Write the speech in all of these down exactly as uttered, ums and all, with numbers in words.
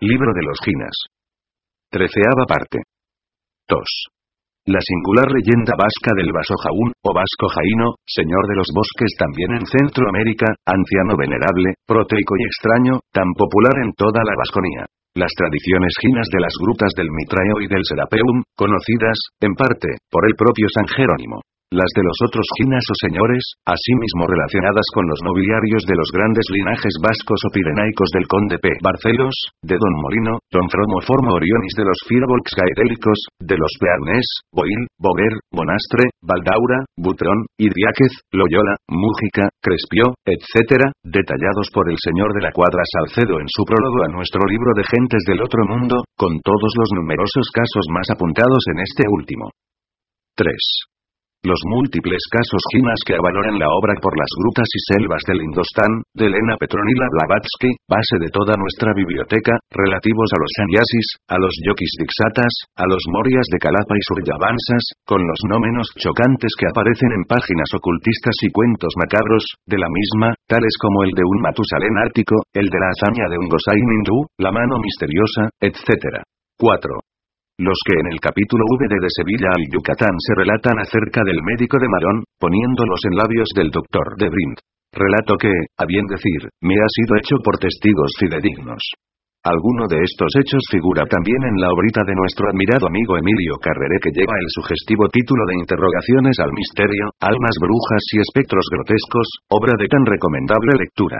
Libro de los Jinas. Treceava parte. dos. La singular leyenda vasca del Vaso Jaún, o Vasco Jaíno, señor de los bosques también en Centroamérica, anciano venerable, proteico y extraño, tan popular en toda la Vasconía. Las tradiciones jinas de las grutas del Mitraeo y del Serapeum, conocidas, en parte, por el propio San Jerónimo. Las de los otros jinas o señores, asimismo relacionadas con los nobiliarios de los grandes linajes vascos o pirenaicos del conde P. Barcelos, de don Morino, don Fromo Formo Orionis de los Firbolgs gaedélicos, de los Bearnés, Boil, Bover, Bonastre, Valdaura, Butrón, Idriáquez, Loyola, Mújica, Crespió, etcétera, detallados por el señor de la Cuadra Salcedo en su prólogo a nuestro libro de Gentes del Otro Mundo, con todos los numerosos casos más apuntados en este último. tres. Los múltiples casos jinas que avaloran la obra por las grutas y selvas del Indostán, de Elena Petronila Blavatsky, base de toda nuestra biblioteca, relativos a los sannyasis, a los yogis diksatas, a los morias de Kalapa y Suryavansas, con los no menos chocantes que aparecen en páginas ocultistas y cuentos macabros, de la misma, tales como el de un Matusalén ártico, el de la hazaña de un Gosain hindú, la mano misteriosa, etcétera. cuatro. Los que en el capítulo V de De Sevilla al Yucatán se relatan acerca del médico de Marón, poniéndolos en labios del doctor de Brind. Relato que, a bien decir, me ha sido hecho por testigos fidedignos. Alguno de estos hechos figura también en la obrita de nuestro admirado amigo Emilio Carreré que lleva el sugestivo título de Interrogaciones al misterio, almas brujas y espectros grotescos, obra de tan recomendable lectura.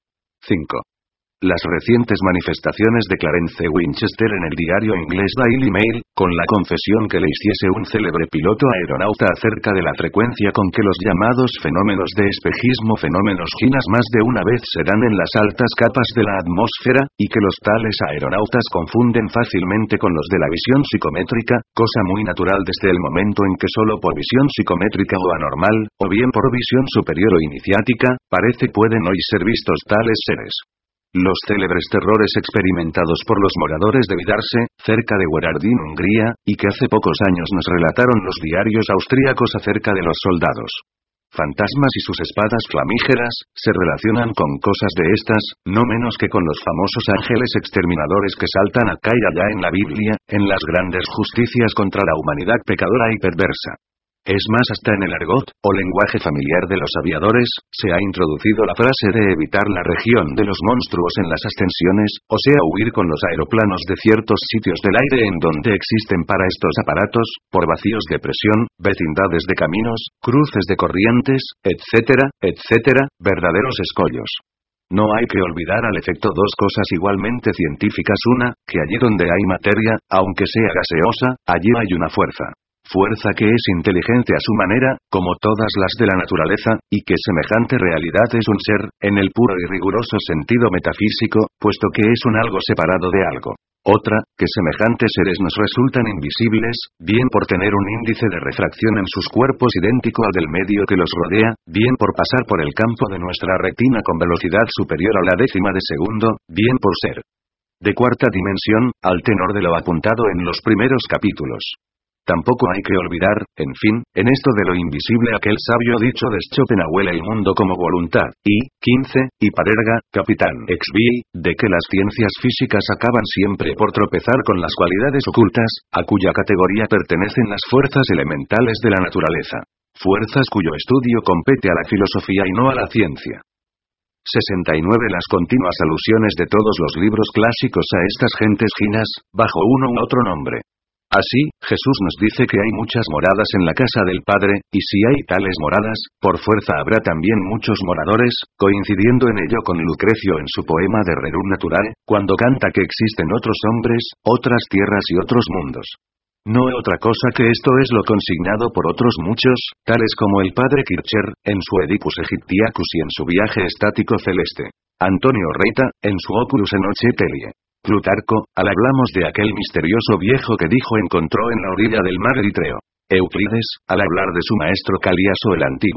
cinco. Las recientes manifestaciones de Clarence Winchester en el diario inglés Daily Mail, con la confesión que le hiciese un célebre piloto aeronauta acerca de la frecuencia con que los llamados fenómenos de espejismo fenómenos jinas más de una vez se dan en las altas capas de la atmósfera, y que los tales aeronautas confunden fácilmente con los de la visión psicométrica, cosa muy natural desde el momento en que solo por visión psicométrica o anormal, o bien por visión superior o iniciática, parece pueden hoy ser vistos tales seres. Los célebres terrores experimentados por los moradores de Vidarse, cerca de Werardín, Hungría, y que hace pocos años nos relataron los diarios austríacos acerca de los soldados fantasmas y sus espadas flamígeras, se relacionan con cosas de estas, no menos que con los famosos ángeles exterminadores que saltan acá y allá en la Biblia, en las grandes justicias contra la humanidad pecadora y perversa. Es más, hasta en el argot, o lenguaje familiar de los aviadores, se ha introducido la frase de evitar la región de los monstruos en las ascensiones, o sea huir con los aeroplanos de ciertos sitios del aire en donde existen para estos aparatos, por vacíos de presión, vecindades de caminos, cruces de corrientes, etcétera, etcétera, verdaderos escollos. No hay que olvidar al efecto dos cosas igualmente científicas: una, que allí donde hay materia, aunque sea gaseosa, allí hay una fuerza. Fuerza que es inteligente a su manera, como todas las de la naturaleza, y que semejante realidad es un ser, en el puro y riguroso sentido metafísico, puesto que es un algo separado de algo. Otra, que semejantes seres nos resultan invisibles, bien por tener un índice de refracción en sus cuerpos idéntico al del medio que los rodea, bien por pasar por el campo de nuestra retina con velocidad superior a la décima de segundo, bien por ser de cuarta dimensión, al tenor de lo apuntado en los primeros capítulos. Tampoco hay que olvidar, en fin, en esto de lo invisible aquel sabio dicho de Schopenhauer el mundo como voluntad, y, quince, y Parerga, capitán Exvi, de que las ciencias físicas acaban siempre por tropezar con las cualidades ocultas, a cuya categoría pertenecen las fuerzas elementales de la naturaleza. Fuerzas cuyo estudio compete a la filosofía y no a la ciencia. sesenta y nueve. Las continuas alusiones de todos los libros clásicos a estas gentes jinas, bajo uno u otro nombre. Así, Jesús nos dice que hay muchas moradas en la casa del Padre, y si hay tales moradas, por fuerza habrá también muchos moradores, coincidiendo en ello con Lucrecio en su poema de Rerum Natural, cuando canta que existen otros hombres, otras tierras y otros mundos. No es otra cosa que esto es lo consignado por otros muchos, tales como el padre Kircher, en su Oedipus Egyptiacus y en su viaje estático celeste. Antonio Reita, en su Oculus Enoche Telie. Plutarco, al hablamos de aquel misterioso viejo que dijo encontró en la orilla del mar Eritreo. Euclides, al hablar de su maestro Caliaso el Antiguo.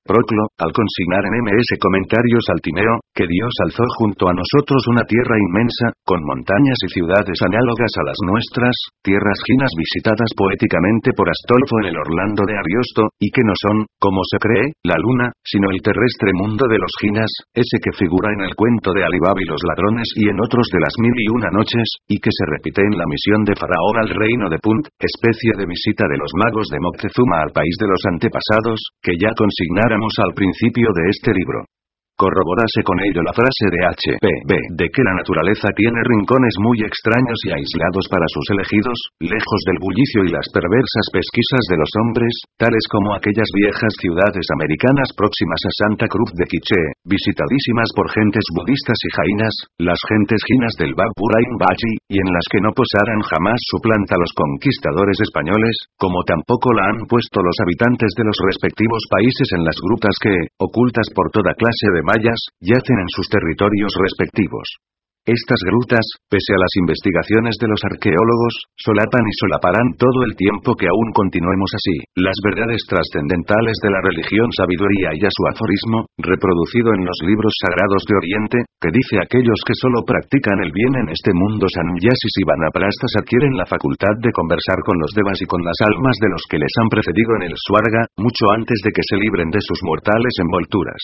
Proclo, al consignar en ms comentarios al Timeo, que Dios alzó junto a nosotros una tierra inmensa, con montañas y ciudades análogas a las nuestras, tierras ginas visitadas poéticamente por Astolfo en el Orlando de Ariosto, y que no son, como se cree, la luna, sino el terrestre mundo de los ginas, ese que figura en el cuento de Alibaba y los ladrones y en otros de las mil y una noches, y que se repite en la misión de Faraón al reino de Punt, especie de visita de los magos de Moctezuma al país de los antepasados, que ya consignara al principio de este libro. Corroborase con ello la frase de H P B de que la naturaleza tiene rincones muy extraños y aislados para sus elegidos, lejos del bullicio y las perversas pesquisas de los hombres, tales como aquellas viejas ciudades americanas próximas a Santa Cruz de Quiché, visitadísimas por gentes budistas y jainas, las gentes jinas del Bab Burain Baji, y en las que no posaran jamás su planta los conquistadores españoles, como tampoco la han puesto los habitantes de los respectivos países en las grutas que, ocultas por toda clase de mayas, yacen en sus territorios respectivos. Estas grutas, pese a las investigaciones de los arqueólogos, solapan y solaparán todo el tiempo que aún continuemos así, las verdades trascendentales de la religión sabiduría y a su aforismo, reproducido en los libros sagrados de Oriente, que dice aquellos que solo practican el bien en este mundo sannyasis y vanaprastas adquieren la facultad de conversar con los devas y con las almas de los que les han precedido en el swarga, mucho antes de que se libren de sus mortales envolturas.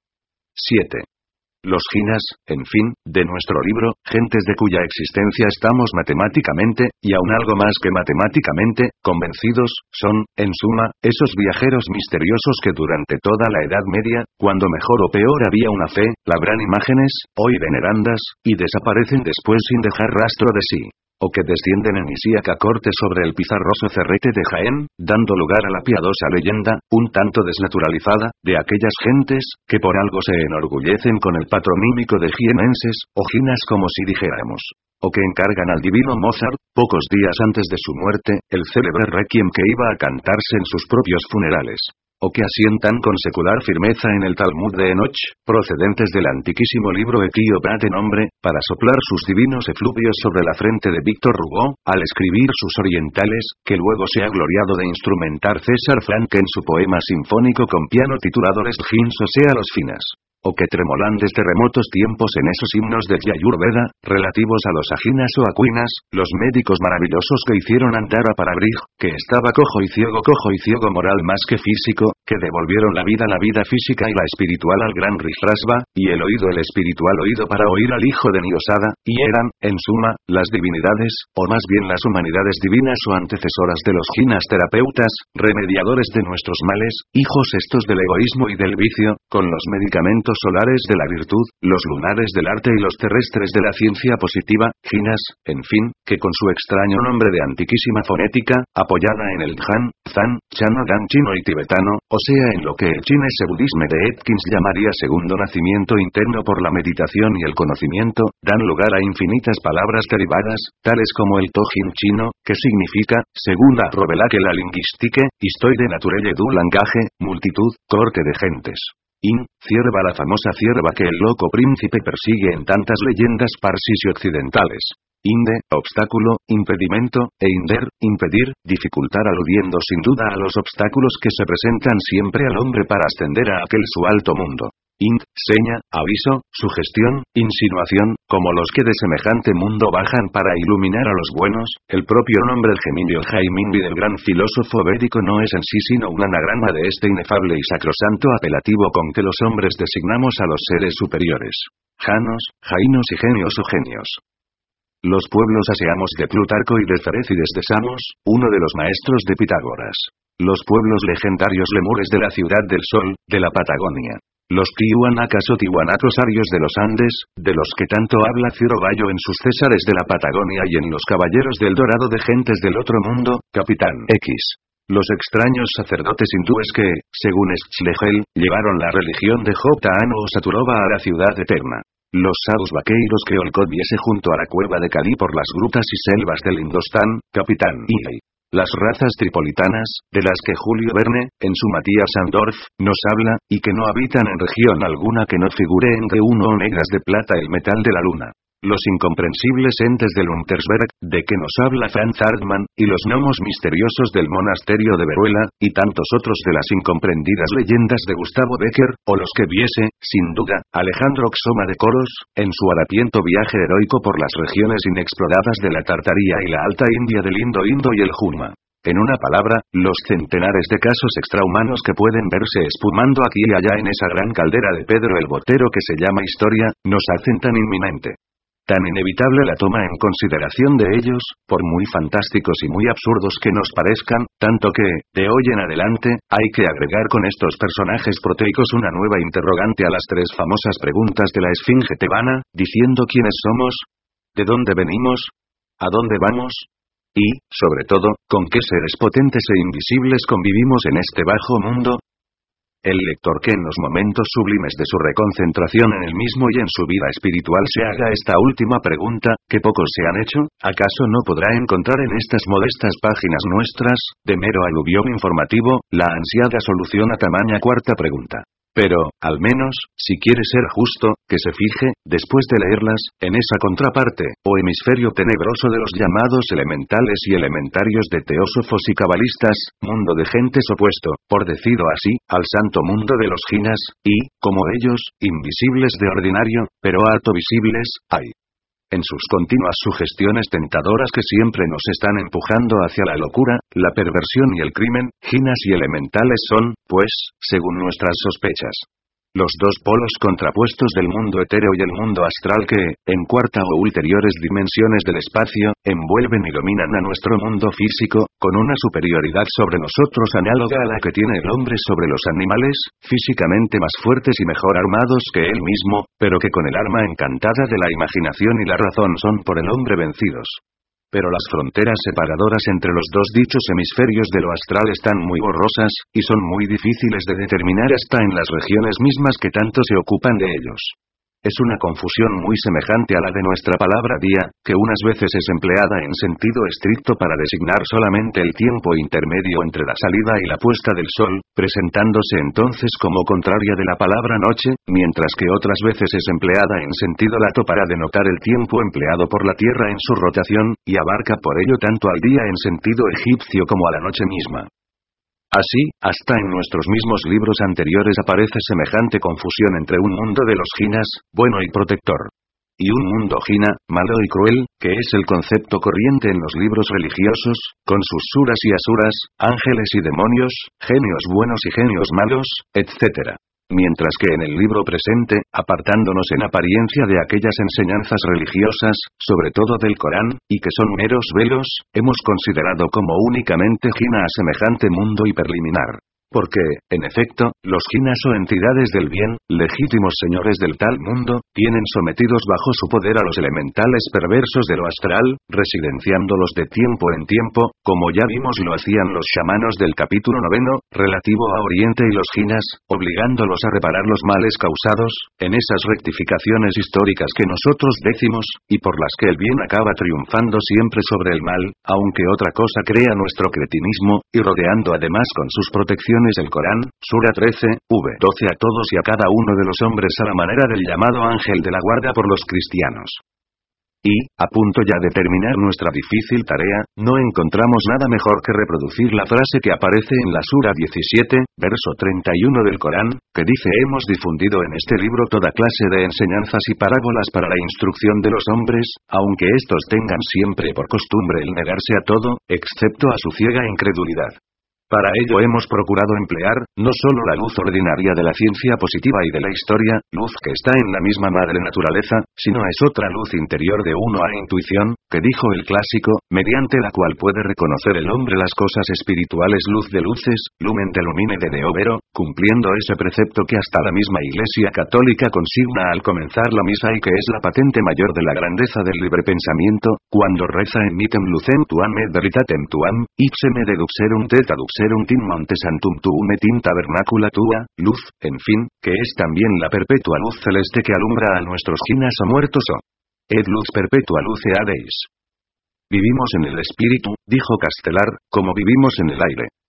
siete. Los jinas, en fin, de nuestro libro, gentes de cuya existencia estamos matemáticamente, y aún algo más que matemáticamente, convencidos, son, en suma, esos viajeros misteriosos que durante toda la Edad Media, cuando mejor o peor había una fe, labran imágenes, hoy venerandas, y desaparecen después sin dejar rastro de sí. O que descienden en isíaca corte sobre el pizarroso cerrete de Jaén, dando lugar a la piadosa leyenda, un tanto desnaturalizada, de aquellas gentes, que por algo se enorgullecen con el patronímico de jienenses, o jinas como si dijéramos. O que encargan al divino Mozart, pocos días antes de su muerte, el célebre requiem que iba a cantarse en sus propios funerales. O que asientan con secular firmeza en el Talmud de Enoch, procedentes del antiquísimo libro Etíope de nombre, para soplar sus divinos efluvios sobre la frente de Víctor Hugo, al escribir sus orientales, que luego se ha gloriado de instrumentar César Franck en su poema sinfónico con piano titulado Les Jins o sea los finas. O que tremolan desde remotos tiempos en esos himnos del Yayurveda, relativos a los ajinas o aquinas, los médicos maravillosos que hicieron andar a Parabrij, que estaba cojo y ciego cojo y ciego moral más que físico, que devolvieron la vida la vida física y la espiritual al gran Rijrasva, y el oído el espiritual oído para oír al hijo de Niosada, y eran, en suma, las divinidades, o más bien las humanidades divinas o antecesoras de los jinas terapeutas, remediadores de nuestros males, hijos estos del egoísmo y del vicio, con los medicamentos solares de la virtud, los lunares del arte y los terrestres de la ciencia positiva, jinas, en fin, que con su extraño nombre de antiquísima fonética, apoyada en el Dhan, Zan, Chano Dan chino y tibetano, o sea en lo que el chinese budismo de Atkins llamaría segundo nacimiento interno por la meditación y el conocimiento, dan lugar a infinitas palabras derivadas, tales como el Tojin chino, que significa, según la Robelaque la lingüística, historia de naturelle du langaje, multitud, corte de gentes. In, cierva la famosa cierva que el loco príncipe persigue en tantas leyendas parsis y occidentales. Inde, obstáculo, impedimento, e inder, impedir, dificultar aludiendo sin duda a los obstáculos que se presentan siempre al hombre para ascender a aquel su alto mundo. Int, seña, aviso, sugestión, insinuación, como los que de semejante mundo bajan para iluminar a los buenos, el propio nombre el Gemini o Jaimindi del gran filósofo védico no es en sí sino un anagrama de este inefable y sacrosanto apelativo con que los hombres designamos a los seres superiores. Janos, jainos y genios o genios. Los pueblos aseamos de Plutarco y de Cerécides de Samos, uno de los maestros de Pitágoras. Los pueblos legendarios lemures de la Ciudad del Sol, de la Patagonia. Los tihuanacas o tihuanacos arios de los Andes, de los que tanto habla Ciro Gallo en sus Césares de la Patagonia y en los Caballeros del Dorado de Gentes del Otro Mundo, Capitán X. Los extraños sacerdotes hindúes que, según Schlegel, llevaron la religión de Jotano o Saturova a la ciudad eterna. Los sadhus vaqueiros que Olcott viese junto a la cueva de Cadí por las grutas y selvas del Indostán, Capitán I. Las razas tripolitanas, de las que Julio Verne, en su Matías Andorf, nos habla, y que no habitan en región alguna que no figure entre uno o negras de plata el metal de la luna. los incomprensibles entes del Untersberg, de que nos habla Franz Hartmann, y los gnomos misteriosos del monasterio de Veruela, y tantos otros de las incomprendidas leyendas de Gustavo Becker, o los que viese, sin duda, Alejandro Xoma de Coros, en su harapiento viaje heroico por las regiones inexploradas de la Tartaría y la Alta India del Indo-Indo y el Jurma. En una palabra, los centenares de casos extrahumanos que pueden verse espumando aquí y allá en esa gran caldera de Pedro el Botero que se llama historia, nos hacen tan inminente, tan inevitable la toma en consideración de ellos, por muy fantásticos y muy absurdos que nos parezcan, tanto que, de hoy en adelante, hay que agregar con estos personajes proteicos una nueva interrogante a las tres famosas preguntas de la Esfinge tebana, diciendo quiénes somos, de dónde venimos, a dónde vamos, y, sobre todo, ¿con qué seres potentes e invisibles convivimos en este bajo mundo? El lector que en los momentos sublimes de su reconcentración en el mismo y en su vida espiritual se haga esta última pregunta, que pocos se han hecho, ¿acaso no podrá encontrar en estas modestas páginas nuestras, de mero aluvión informativo, la ansiada solución a tamaña cuarta pregunta? Pero, al menos, si quiere ser justo, que se fije, después de leerlas, en esa contraparte, o hemisferio tenebroso de los llamados elementales y elementarios de teósofos y cabalistas, mundo de gentes opuesto, por decirlo así, al santo mundo de los jinas, y, como ellos, invisibles de ordinario, pero harto visibles, hay en sus continuas sugestiones tentadoras que siempre nos están empujando hacia la locura, la perversión y el crimen, jinas y elementales son, pues, según nuestras sospechas, los dos polos contrapuestos del mundo etéreo y el mundo astral que, en cuarta o ulteriores dimensiones del espacio, envuelven y dominan a nuestro mundo físico, con una superioridad sobre nosotros análoga a la que tiene el hombre sobre los animales, físicamente más fuertes y mejor armados que él mismo, pero que con el arma encantada de la imaginación y la razón son por el hombre vencidos. Pero las fronteras separadoras entre los dos dichos hemisferios de lo astral están muy borrosas, y son muy difíciles de determinar hasta en las regiones mismas que tanto se ocupan de ellos. Es una confusión muy semejante a la de nuestra palabra día, que unas veces es empleada en sentido estricto para designar solamente el tiempo intermedio entre la salida y la puesta del sol, presentándose entonces como contraria de la palabra noche, mientras que otras veces es empleada en sentido lato para denotar el tiempo empleado por la Tierra en su rotación, y abarca por ello tanto al día en sentido egipcio como a la noche misma. Así, hasta en nuestros mismos libros anteriores aparece semejante confusión entre un mundo de los jinas, bueno y protector, y un mundo jina, malo y cruel, que es el concepto corriente en los libros religiosos, con sus suras y asuras, ángeles y demonios, genios buenos y genios malos, etcétera. Mientras que en el libro presente, apartándonos en apariencia de aquellas enseñanzas religiosas, sobre todo del Corán, y que son meros velos, hemos considerado como únicamente jina a semejante mundo hiperliminar. Porque, en efecto, los jinas o entidades del bien, legítimos señores del tal mundo, tienen sometidos bajo su poder a los elementales perversos de lo astral, residenciándolos de tiempo en tiempo, como ya vimos lo hacían los chamanos del capítulo noveno, relativo a Oriente y los jinas, obligándolos a reparar los males causados, en esas rectificaciones históricas que nosotros decimos, y por las que el bien acaba triunfando siempre sobre el mal, aunque otra cosa crea nuestro cretinismo, y rodeando además con sus protecciones el Corán, Sura trece, V doce a todos y a cada uno de los hombres a la manera del llamado ángel de la guarda por los cristianos. Y, a punto ya de terminar nuestra difícil tarea, no encontramos nada mejor que reproducir la frase que aparece en la Sura diecisiete, verso treinta y uno del Corán, que dice: hemos difundido en este libro toda clase de enseñanzas y parábolas para la instrucción de los hombres, aunque éstos tengan siempre por costumbre el negarse a todo, excepto a su ciega incredulidad. Para ello hemos procurado emplear, no solo la luz ordinaria de la ciencia positiva y de la historia, luz que está en la misma madre naturaleza, sino es otra luz interior de uno a intuición, que dijo el clásico, mediante la cual puede reconocer el hombre las cosas espirituales, luz de luces, lumen de lumine de Deo Vero, cumpliendo ese precepto que hasta la misma Iglesia Católica consigna al comenzar la misa y que es la patente mayor de la grandeza del libre pensamiento, cuando reza en mitem lucem tuam et veritatem tuam, ipse me deduxerum te traduxerum tin monte santum tuum et in tabernacula tua, luz, en fin, que es también la perpetua luz celeste que alumbra a nuestros jinas o muertos o ed luz perpetua luce adeis. Vivimos en el espíritu, dijo Castelar, como vivimos en el aire.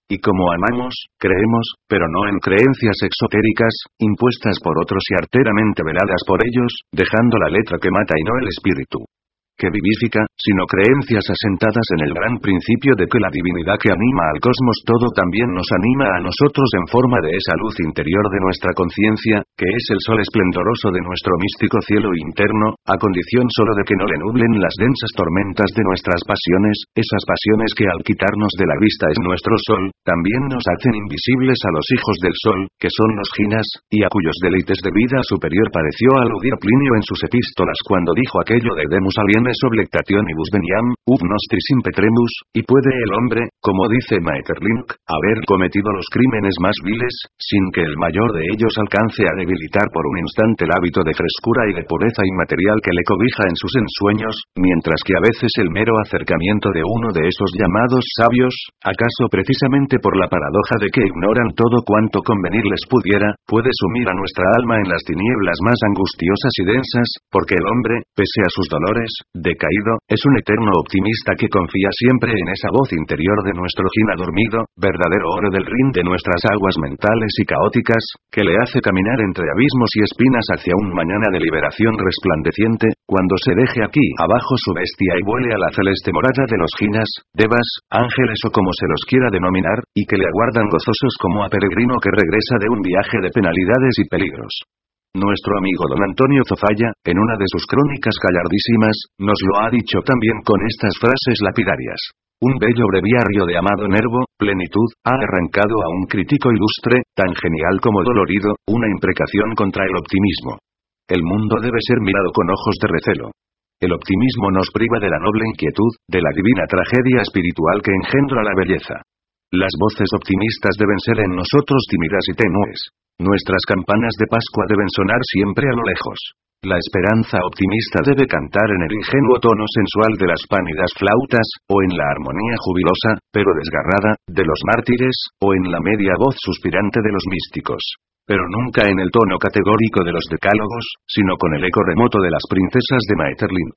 Y como amamos, creemos, pero no en creencias exotéricas, impuestas por otros y arteramente veladas por ellos, dejando la letra que mata y no el espíritu que vivifica, sino creencias asentadas en el gran principio de que la divinidad que anima al cosmos todo también nos anima a nosotros en forma de esa luz interior de nuestra conciencia, que es el sol esplendoroso de nuestro místico cielo interno, a condición solo de que no le nublen las densas tormentas de nuestras pasiones, esas pasiones que al quitarnos de la vista es nuestro sol, también nos hacen invisibles a los hijos del sol, que son los ginas, y a cuyos deleites de vida superior pareció aludir Plinio en sus epístolas cuando dijo aquello de Demus alienis oblectationibus veniam, ut nostris impetremus, y puede el hombre, como dice Maeterlinck, haber cometido los crímenes más viles, sin que el mayor de ellos alcance a debilitar por un instante el hábito de frescura y de pureza inmaterial que le cobija en sus ensueños, mientras que a veces el mero acercamiento de uno de esos llamados sabios, acaso precisamente por la paradoja de que ignoran todo cuanto convenir les pudiera, puede sumir a nuestra alma en las tinieblas más angustiosas y densas, porque el hombre, pese a sus dolores, decaído, es un eterno optimista que confía siempre en esa voz interior de nuestro gina dormido, verdadero oro del Rin de nuestras aguas mentales y caóticas, que le hace caminar entre abismos y espinas hacia un mañana de liberación resplandeciente, cuando se deje aquí abajo su bestia y vuele a la celeste morada de los ginas, devas, ángeles o como se los quiera denominar, y que le aguardan gozosos como a peregrino que regresa de un viaje de penalidades y peligros. Nuestro amigo don Antonio Zofalla, en una de sus crónicas gallardísimas, nos lo ha dicho también con estas frases lapidarias. Un bello breviario de Amado Nervo, Plenitud, ha arrancado a un crítico ilustre, tan genial como dolorido, una imprecación contra el optimismo. El mundo debe ser mirado con ojos de recelo. El optimismo nos priva de la noble inquietud, de la divina tragedia espiritual que engendra la belleza. Las voces optimistas deben ser en nosotros tímidas y tenues. Nuestras campanas de Pascua deben sonar siempre a lo lejos. La esperanza optimista debe cantar en el ingenuo tono sensual de las pánidas flautas, o en la armonía jubilosa, pero desgarrada, de los mártires, o en la media voz suspirante de los místicos. Pero nunca en el tono categórico de los decálogos, sino con el eco remoto de las princesas de Maeterlinck.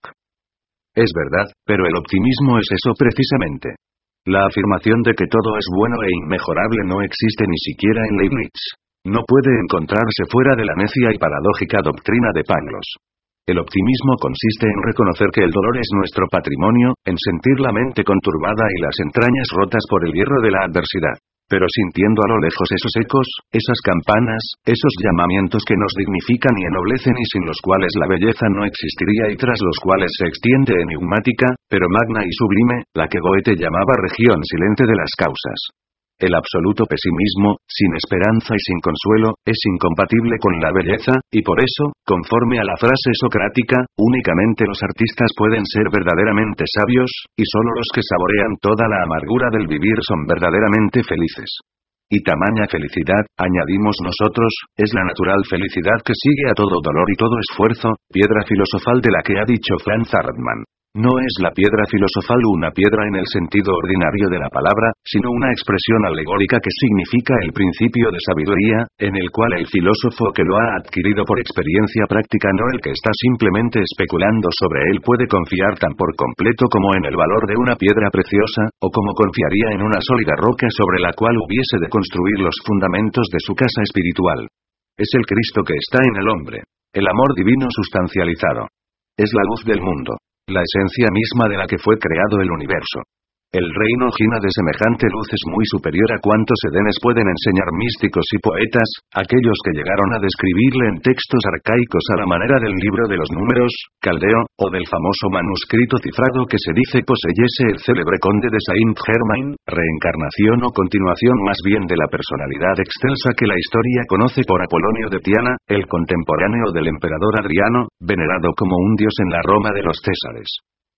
Es verdad, pero el optimismo es eso precisamente. La afirmación de que todo es bueno e inmejorable no existe ni siquiera en Leibniz. No puede encontrarse fuera de la necia y paradójica doctrina de Pangloss. El optimismo consiste en reconocer que el dolor es nuestro patrimonio, en sentir la mente conturbada y las entrañas rotas por el hierro de la adversidad. Pero sintiendo a lo lejos esos ecos, esas campanas, esos llamamientos que nos dignifican y ennoblecen y sin los cuales la belleza no existiría y tras los cuales se extiende enigmática, pero magna y sublime, la que Goethe llamaba región silente de las causas. El absoluto pesimismo, sin esperanza y sin consuelo, es incompatible con la belleza, y por eso, conforme a la frase socrática, únicamente los artistas pueden ser verdaderamente sabios, y solo los que saborean toda la amargura del vivir son verdaderamente felices. Y tamaña felicidad, añadimos nosotros, es la natural felicidad que sigue a todo dolor y todo esfuerzo, piedra filosofal de la que ha dicho Franz Hartmann. No es la piedra filosofal una piedra en el sentido ordinario de la palabra, sino una expresión alegórica que significa el principio de sabiduría, en el cual el filósofo que lo ha adquirido por experiencia práctica no el que está simplemente especulando sobre él puede confiar tan por completo como en el valor de una piedra preciosa, o como confiaría en una sólida roca sobre la cual hubiese de construir los fundamentos de su casa espiritual. Es el Cristo que está en el hombre. El amor divino sustancializado. Es la luz del mundo. La esencia misma de la que fue creado el universo. El reino gina de semejante luz es muy superior a cuantos edenes pueden enseñar místicos y poetas, aquellos que llegaron a describirle en textos arcaicos a la manera del libro de los números, Caldeo, o del famoso manuscrito cifrado que se dice poseyese el célebre conde de Saint-Germain, reencarnación o continuación más bien de la personalidad excelsa que la historia conoce por Apolonio de Tiana, el contemporáneo del emperador Adriano, venerado como un dios en la Roma de los Césares.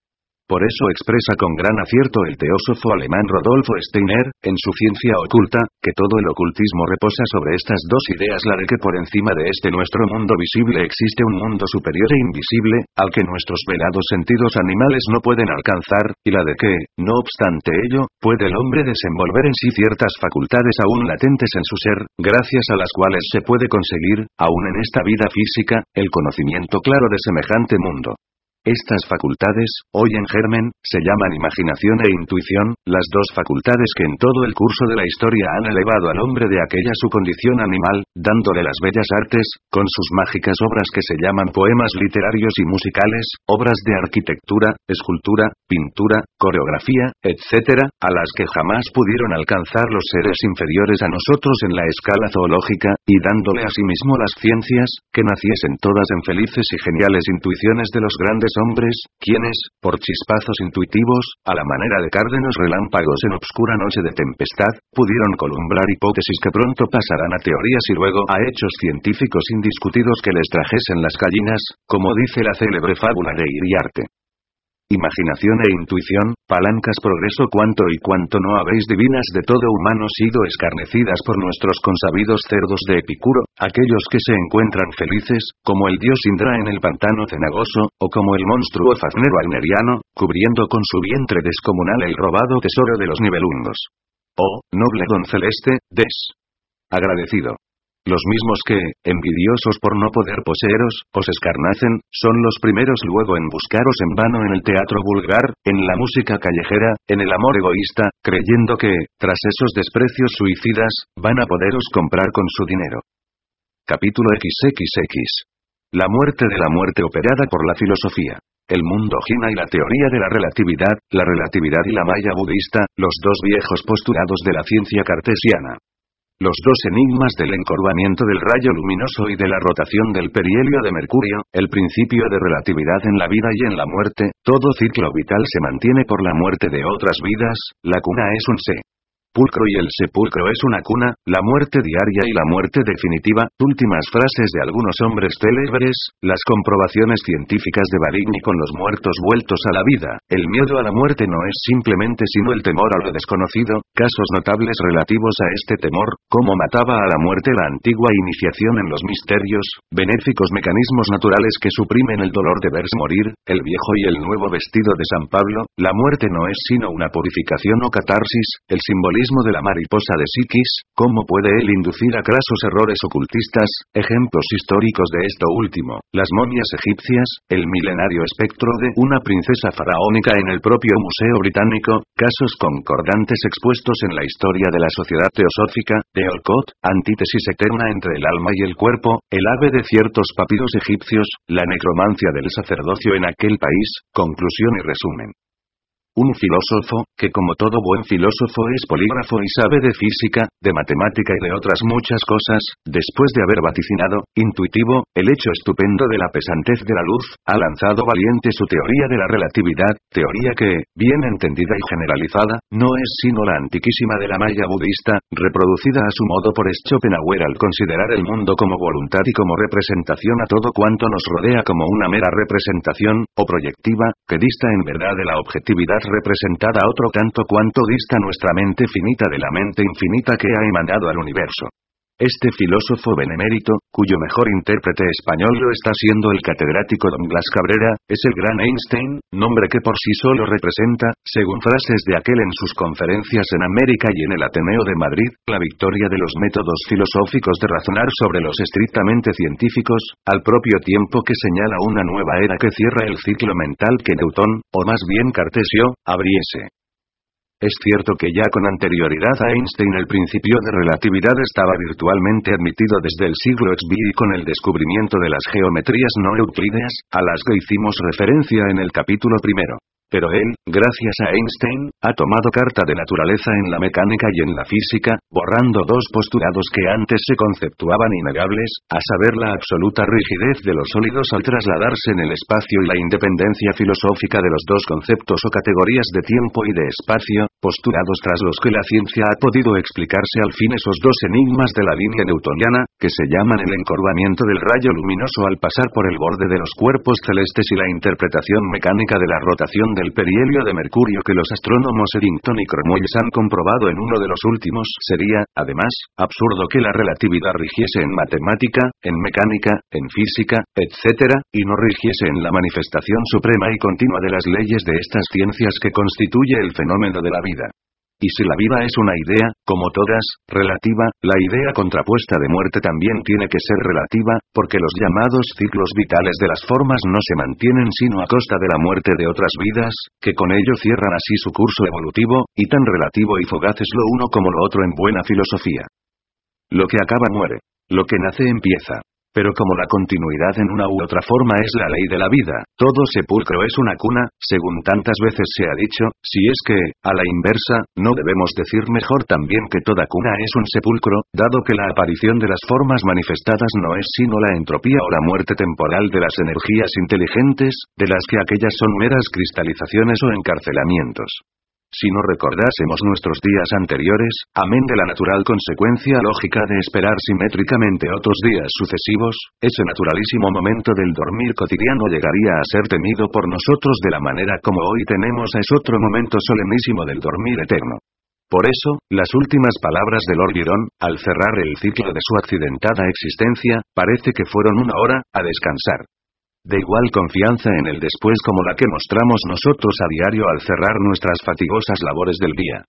Por eso expresa con gran acierto el teósofo alemán Rodolfo Steiner, en su Ciencia oculta, que todo el ocultismo reposa sobre estas dos ideas: la de que por encima de este nuestro mundo visible existe un mundo superior e invisible, al que nuestros velados sentidos animales no pueden alcanzar, y la de que, no obstante ello, puede el hombre desenvolver en sí ciertas facultades aún latentes en su ser, gracias a las cuales se puede conseguir, aún en esta vida física, el conocimiento claro de semejante mundo. Estas facultades, hoy en germen, se llaman imaginación e intuición, las dos facultades que en todo el curso de la historia han elevado al hombre de aquella su condición animal, dándole las bellas artes, con sus mágicas obras que se llaman poemas literarios y musicales, obras de arquitectura, escultura, pintura, coreografía, etcétera, a las que jamás pudieron alcanzar los seres inferiores a nosotros en la escala zoológica, y dándole asimismo las ciencias, que naciesen todas en felices y geniales intuiciones de los grandes hombres, quienes, por chispazos intuitivos, a la manera de cárdenos relámpagos en obscura noche de tempestad, pudieron columbrar hipótesis que pronto pasarán a teorías y luego a hechos científicos indiscutidos que les trajesen las gallinas, como dice la célebre fábula de Iriarte. Imaginación e intuición, palancas progreso cuanto y cuanto no habéis divinas de todo humano sido escarnecidas por nuestros consabidos cerdos de Epicuro, aquellos que se encuentran felices, como el dios Indra en el pantano cenagoso, o como el monstruo faznero alneriano, cubriendo con su vientre descomunal el robado tesoro de los nibelungos. Oh, noble don celeste, des. Agradecido. Los mismos que, envidiosos por no poder poseeros, os escarnacen, son los primeros luego en buscaros en vano en el teatro vulgar, en la música callejera, en el amor egoísta, creyendo que, tras esos desprecios suicidas, van a poderos comprar con su dinero. Capítulo equis equis equis. La muerte de la muerte operada por la filosofía. El mundo Jina y la teoría de la relatividad, la relatividad y la maya budista, los dos viejos postulados de la ciencia cartesiana. Los dos enigmas del encorvamiento del rayo luminoso y de la rotación del perihelio de Mercurio, el principio de relatividad en la vida y en la muerte, todo ciclo vital se mantiene por la muerte de otras vidas, la cuna es un sepulcro y el sepulcro es una cuna, la muerte diaria y la muerte definitiva, últimas frases de algunos hombres célebres, las comprobaciones científicas de Varigny con los muertos vueltos a la vida, el miedo a la muerte no es simplemente sino el temor a lo desconocido, casos notables relativos a este temor, cómo mataba a la muerte la antigua iniciación en los misterios, benéficos mecanismos naturales que suprimen el dolor de verse morir, el viejo y el nuevo vestido de San Pablo, la muerte no es sino una purificación o catarsis, el simbolismo de la mariposa de Psiquis, cómo puede él inducir a crasos errores ocultistas, ejemplos históricos de esto último, las momias egipcias, el milenario espectro de una princesa faraónica en el propio Museo Británico, casos concordantes expuestos en la historia de la sociedad teosófica, de Olcott, antítesis eterna entre el alma y el cuerpo, el ave de ciertos papiros egipcios, la necromancia del sacerdocio en aquel país, conclusión y resumen. Un filósofo, que como todo buen filósofo es polígrafo y sabe de física, de matemática y de otras muchas cosas, después de haber vaticinado, intuitivo, el hecho estupendo de la pesantez de la luz, ha lanzado valiente su teoría de la relatividad, teoría que, bien entendida y generalizada, no es sino la antiquísima de la maya budista, reproducida a su modo por Schopenhauer al considerar el mundo como voluntad y como representación a todo cuanto nos rodea como una mera representación, o proyectiva, que dista en verdad de la objetividad representada a otro tanto cuanto dista nuestra mente finita de la mente infinita que ha emanado al universo. Este filósofo benemérito, cuyo mejor intérprete español lo está siendo el catedrático don Blas Cabrera, es el gran Einstein, nombre que por sí solo representa, según frases de aquel en sus conferencias en América y en el Ateneo de Madrid, la victoria de los métodos filosóficos de razonar sobre los estrictamente científicos, al propio tiempo que señala una nueva era que cierra el ciclo mental que Newton, o más bien Cartesio, abriese. Es cierto que ya con anterioridad a Einstein el principio de relatividad estaba virtualmente admitido desde el siglo sexto y con el descubrimiento de las geometrías no euclídeas, a las que hicimos referencia en el capítulo primero. Pero él, gracias a Einstein, ha tomado carta de naturaleza en la mecánica y en la física, borrando dos postulados que antes se conceptuaban innegables, a saber la absoluta rigidez de los sólidos al trasladarse en el espacio y la independencia filosófica de los dos conceptos o categorías de tiempo y de espacio, postulados tras los que la ciencia ha podido explicarse al fin esos dos enigmas de la línea newtoniana, que se llaman el encorvamiento del rayo luminoso al pasar por el borde de los cuerpos celestes y la interpretación mecánica de la rotación del perihelio de Mercurio que los astrónomos Eddington y Cromwell han comprobado en uno de los últimos. Sería, además, absurdo que la relatividad rigiese en matemática, en mecánica, en física, etcétera, y no rigiese en la manifestación suprema y continua de las leyes de estas ciencias que constituye el fenómeno de la vida. Y si la vida es una idea, como todas, relativa, la idea contrapuesta de muerte también tiene que ser relativa, porque los llamados ciclos vitales de las formas no se mantienen sino a costa de la muerte de otras vidas, que con ello cierran así su curso evolutivo, y tan relativo y fugaz es lo uno como lo otro en buena filosofía. Lo que acaba muere. Lo que nace empieza. Pero como la continuidad en una u otra forma es la ley de la vida, todo sepulcro es una cuna, según tantas veces se ha dicho, si es que, a la inversa, no debemos decir mejor también que toda cuna es un sepulcro, dado que la aparición de las formas manifestadas no es sino la entropía o la muerte temporal de las energías inteligentes, de las que aquellas son meras cristalizaciones o encarcelamientos. Si no recordásemos nuestros días anteriores, amén de la natural consecuencia lógica de esperar simétricamente otros días sucesivos, ese naturalísimo momento del dormir cotidiano llegaría a ser temido por nosotros de la manera como hoy tenemos a ese otro momento solemnísimo del dormir eterno. Por eso, las últimas palabras de Lord Byron, al cerrar el ciclo de su accidentada existencia, parece que fueron una hora, a descansar. De igual confianza en el después como la que mostramos nosotros a diario al cerrar nuestras fatigosas labores del día.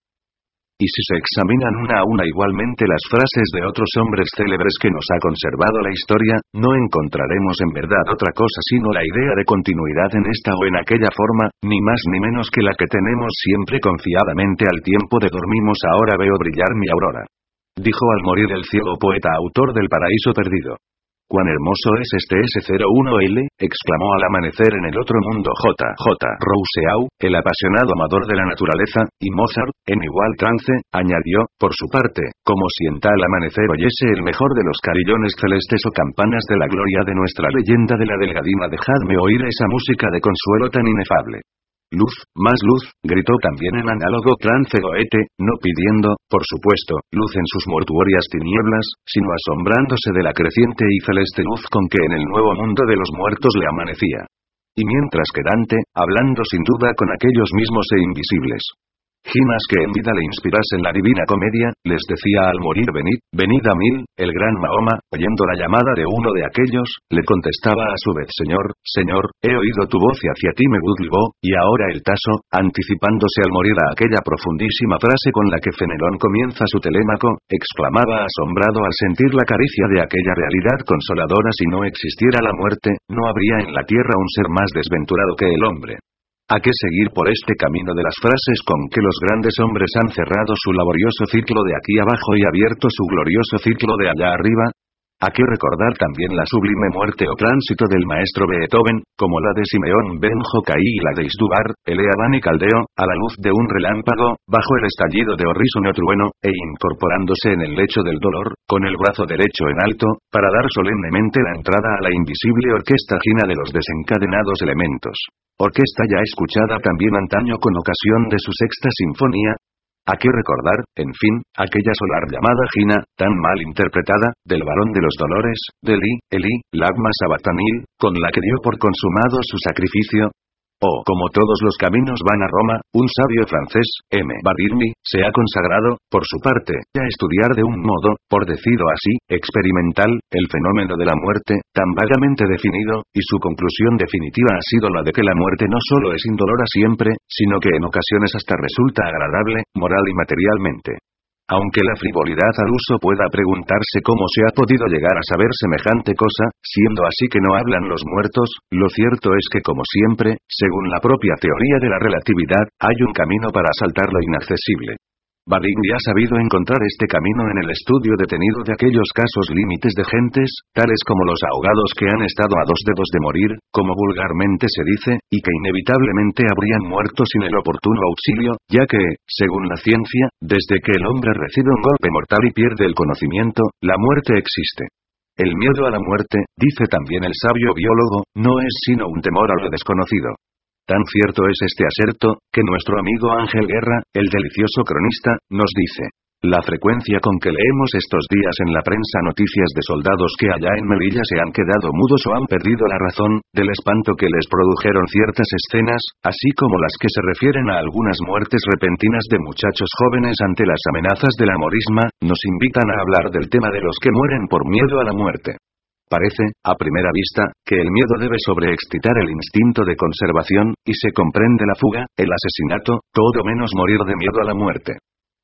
Y si se examinan una a una igualmente las frases de otros hombres célebres que nos ha conservado la historia, no encontraremos en verdad otra cosa sino la idea de continuidad en esta o en aquella forma, ni más ni menos que la que tenemos siempre confiadamente al tiempo de dormimos ahora veo brillar mi aurora. Dijo al morir el ciego poeta autor del Paraíso Perdido. «Cuán hermoso es este ese cero uno ele», exclamó al amanecer en el otro mundo J. J. Rousseau, el apasionado amador de la naturaleza, y Mozart, en igual trance, añadió, por su parte, como si en tal amanecer oyese el mejor de los carillones celestes o campanas de la gloria de nuestra leyenda de la delgadima, dejadme oír esa música de consuelo tan inefable. Luz, más luz, gritó también en análogo trance Goethe, no pidiendo, por supuesto, luz en sus mortuorias tinieblas, sino asombrándose de la creciente y celeste luz con que en el nuevo mundo de los muertos le amanecía. Y mientras que Dante, hablando sin duda con aquellos mismos e invisibles ginas que en vida le inspirasen la divina comedia, les decía al morir venid, venid a mí, el gran Mahoma, oyendo la llamada de uno de aquellos, le contestaba a su vez Señor, Señor, he oído tu voz y hacia ti me budlibó, y ahora el Taso, anticipándose al morir a aquella profundísima frase con la que Fenelón comienza su Telémaco, exclamaba asombrado al sentir la caricia de aquella realidad consoladora si no existiera la muerte, no habría en la tierra un ser más desventurado que el hombre. ¿A qué seguir por este camino de las frases con que los grandes hombres han cerrado su laborioso ciclo de aquí abajo y abierto su glorioso ciclo de allá arriba? ¿A qué recordar también la sublime muerte o tránsito del maestro Beethoven, como la de Simeón Ben Jocaí y la de Isdúbar, Eleabán y Caldeo, a la luz de un relámpago, bajo el estallido de horrísono trueno, e incorporándose en el lecho del dolor, con el brazo derecho en alto, para dar solemnemente la entrada a la invisible orquesta fina de los desencadenados elementos? Orquesta ya escuchada también antaño con ocasión de su sexta sinfonía. ¿A qué recordar, en fin, aquella solar llamada Gina, tan mal interpretada, del varón de los dolores, de Eli, Eli, Lagma Sabatanil, con la que dio por consumado su sacrificio? O, como todos los caminos van a Roma, un sabio francés, M. Barilmi, se ha consagrado, por su parte, a estudiar de un modo, por decirlo así, experimental, el fenómeno de la muerte, tan vagamente definido, y su conclusión definitiva ha sido la de que la muerte no solo es indolora siempre, sino que en ocasiones hasta resulta agradable, moral y materialmente. Aunque la frivolidad al uso pueda preguntarse cómo se ha podido llegar a saber semejante cosa, siendo así que no hablan los muertos, lo cierto es que como siempre, según la propia teoría de la relatividad, hay un camino para asaltar lo inaccesible. Badigny ha sabido encontrar este camino en el estudio detenido de aquellos casos límites de gentes, tales como los ahogados que han estado a dos dedos de morir, como vulgarmente se dice, y que inevitablemente habrían muerto sin el oportuno auxilio, ya que, según la ciencia, desde que el hombre recibe un golpe mortal y pierde el conocimiento, la muerte existe. El miedo a la muerte, dice también el sabio biólogo, no es sino un temor a lo desconocido. Tan cierto es este aserto, que nuestro amigo Ángel Guerra, el delicioso cronista, nos dice: la frecuencia con que leemos estos días en la prensa noticias de soldados que allá en Melilla se han quedado mudos o han perdido la razón, del espanto que les produjeron ciertas escenas, así como las que se refieren a algunas muertes repentinas de muchachos jóvenes ante las amenazas de la morisma, nos invitan a hablar del tema de los que mueren por miedo a la muerte. Parece, a primera vista, que el miedo debe sobreexcitar el instinto de conservación, y se comprende la fuga, el asesinato, todo menos morir de miedo a la muerte.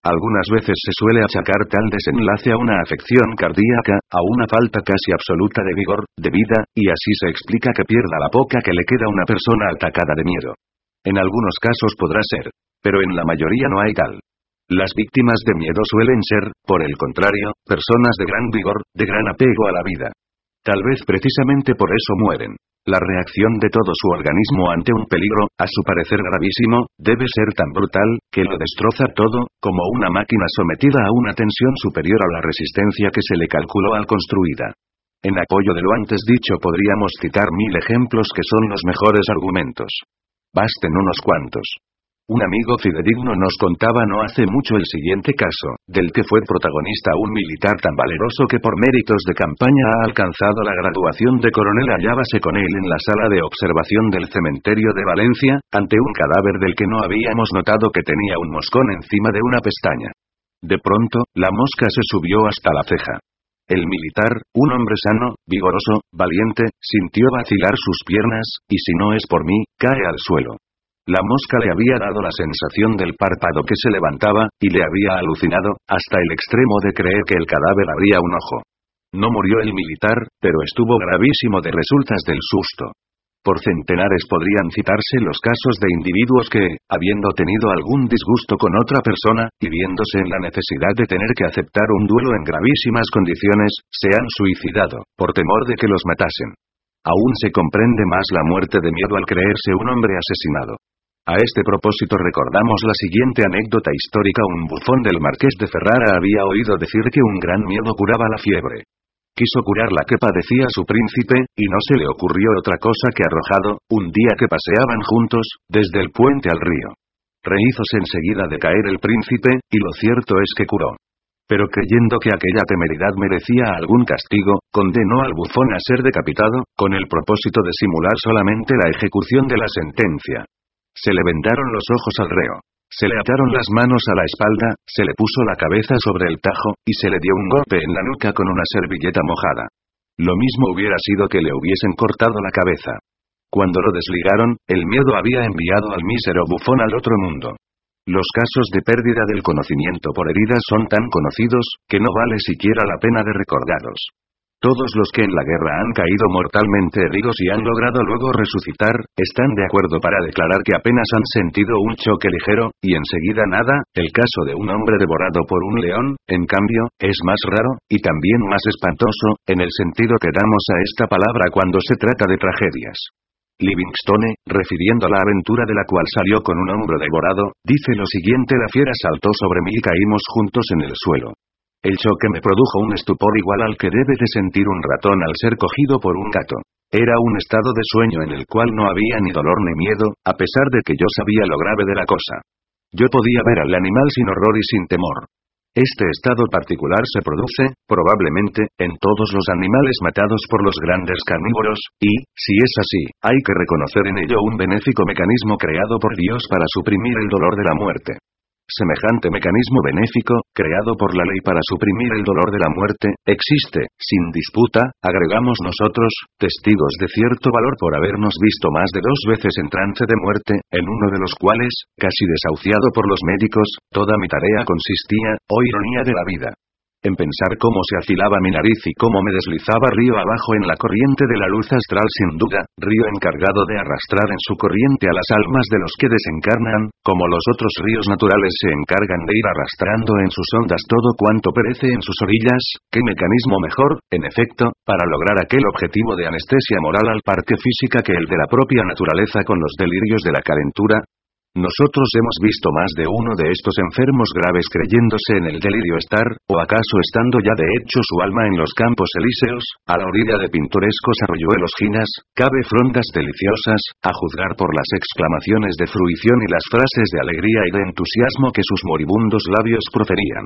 Algunas veces se suele achacar tal desenlace a una afección cardíaca, a una falta casi absoluta de vigor, de vida, y así se explica que pierda la poca que le queda a una persona atacada de miedo. En algunos casos podrá ser, pero en la mayoría no hay tal. Las víctimas de miedo suelen ser, por el contrario, personas de gran vigor, de gran apego a la vida. Tal vez precisamente por eso mueren. La reacción de todo su organismo ante un peligro, a su parecer gravísimo, debe ser tan brutal, que lo destroza todo, como una máquina sometida a una tensión superior a la resistencia que se le calculó al construida. En apoyo de lo antes dicho podríamos citar mil ejemplos que son los mejores argumentos. Basten unos cuantos. Un amigo fidedigno nos contaba no hace mucho el siguiente caso, del que fue protagonista un militar tan valeroso que por méritos de campaña ha alcanzado la graduación de coronel. Hallábase con él en la sala de observación del cementerio de Valencia, ante un cadáver del que no habíamos notado que tenía un moscón encima de una pestaña. De pronto, la mosca se subió hasta la ceja. El militar, un hombre sano, vigoroso, valiente, sintió vacilar sus piernas, y si no es por mí, cae al suelo. La mosca le había dado la sensación del párpado que se levantaba, y le había alucinado, hasta el extremo de creer que el cadáver abría un ojo. No murió el militar, pero estuvo gravísimo de resultas del susto. Por centenares podrían citarse los casos de individuos que, habiendo tenido algún disgusto con otra persona, y viéndose en la necesidad de tener que aceptar un duelo en gravísimas condiciones, se han suicidado, por temor de que los matasen. Aún se comprende más la muerte de miedo al creerse un hombre asesinado. A este propósito recordamos la siguiente anécdota histórica. Un bufón del marqués de Ferrara había oído decir que un gran miedo curaba la fiebre. Quiso curar la que padecía su príncipe, y no se le ocurrió otra cosa que arrojado, un día que paseaban juntos, desde el puente al río. Rehízose enseguida de caer el príncipe, y lo cierto es que curó. Pero creyendo que aquella temeridad merecía algún castigo, condenó al bufón a ser decapitado, con el propósito de simular solamente la ejecución de la sentencia. Se le vendaron los ojos al reo. Se le ataron las manos a la espalda, se le puso la cabeza sobre el tajo, y se le dio un golpe en la nuca con una servilleta mojada. Lo mismo hubiera sido que le hubiesen cortado la cabeza. Cuando lo desligaron, el miedo había enviado al mísero bufón al otro mundo. Los casos de pérdida del conocimiento por heridas son tan conocidos, que no vale siquiera la pena de recordarlos. Todos los que en la guerra han caído mortalmente heridos y han logrado luego resucitar, están de acuerdo para declarar que apenas han sentido un choque ligero, y enseguida nada. El caso de un hombre devorado por un león, en cambio, es más raro, y también más espantoso, en el sentido que damos a esta palabra cuando se trata de tragedias. Livingstone, refiriendo la aventura de la cual salió con un hombro devorado, dice lo siguiente: la fiera saltó sobre mí y caímos juntos en el suelo. El choque me produjo un estupor igual al que debe de sentir un ratón al ser cogido por un gato. Era un estado de sueño en el cual no había ni dolor ni miedo, a pesar de que yo sabía lo grave de la cosa. Yo podía ver al animal sin horror y sin temor. Este estado particular se produce, probablemente, en todos los animales matados por los grandes carnívoros, y, si es así, hay que reconocer en ello un benéfico mecanismo creado por Dios para suprimir el dolor de la muerte. Semejante mecanismo benéfico, creado por la ley para suprimir el dolor de la muerte, existe, sin disputa, agregamos nosotros, testigos de cierto valor por habernos visto más de dos veces en trance de muerte, en uno de los cuales, casi desahuciado por los médicos, toda mi tarea consistía, oh ironía de la vida, en pensar cómo se afilaba mi nariz y cómo me deslizaba río abajo en la corriente de la luz astral. Sin duda, río encargado de arrastrar en su corriente a las almas de los que desencarnan, como los otros ríos naturales se encargan de ir arrastrando en sus ondas todo cuanto perece en sus orillas. ¿Qué mecanismo mejor, en efecto, para lograr aquel objetivo de anestesia moral al par que física que el de la propia naturaleza con los delirios de la calentura? Nosotros hemos visto más de uno de estos enfermos graves creyéndose en el delirio estar, o acaso estando ya de hecho su alma en los campos elíseos, a la orilla de pintorescos arroyuelos ginas, cabe frondas deliciosas, a juzgar por las exclamaciones de fruición y las frases de alegría y de entusiasmo que sus moribundos labios proferían.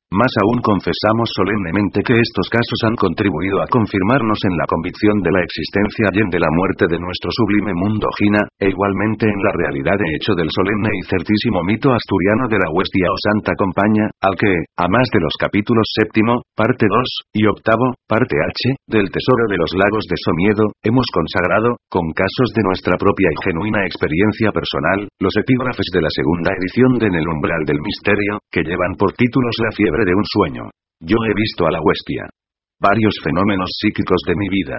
Más aún confesamos solemnemente que estos casos han contribuido a confirmarnos en la convicción de la existencia y en de la muerte de nuestro sublime mundo Jina, e igualmente en la realidad de hecho del solemne y certísimo mito asturiano de la Huestia o Santa Compaña, al que, a más de los capítulos séptimo, parte dos, y octavo, parte H, del Tesoro de los Lagos de Somiedo, hemos consagrado, con casos de nuestra propia y genuina experiencia personal, los epígrafes de la segunda edición de En el umbral del misterio, que llevan por títulos La fiebre de un sueño. Yo he visto a la Huestia. Varios fenómenos psíquicos de mi vida.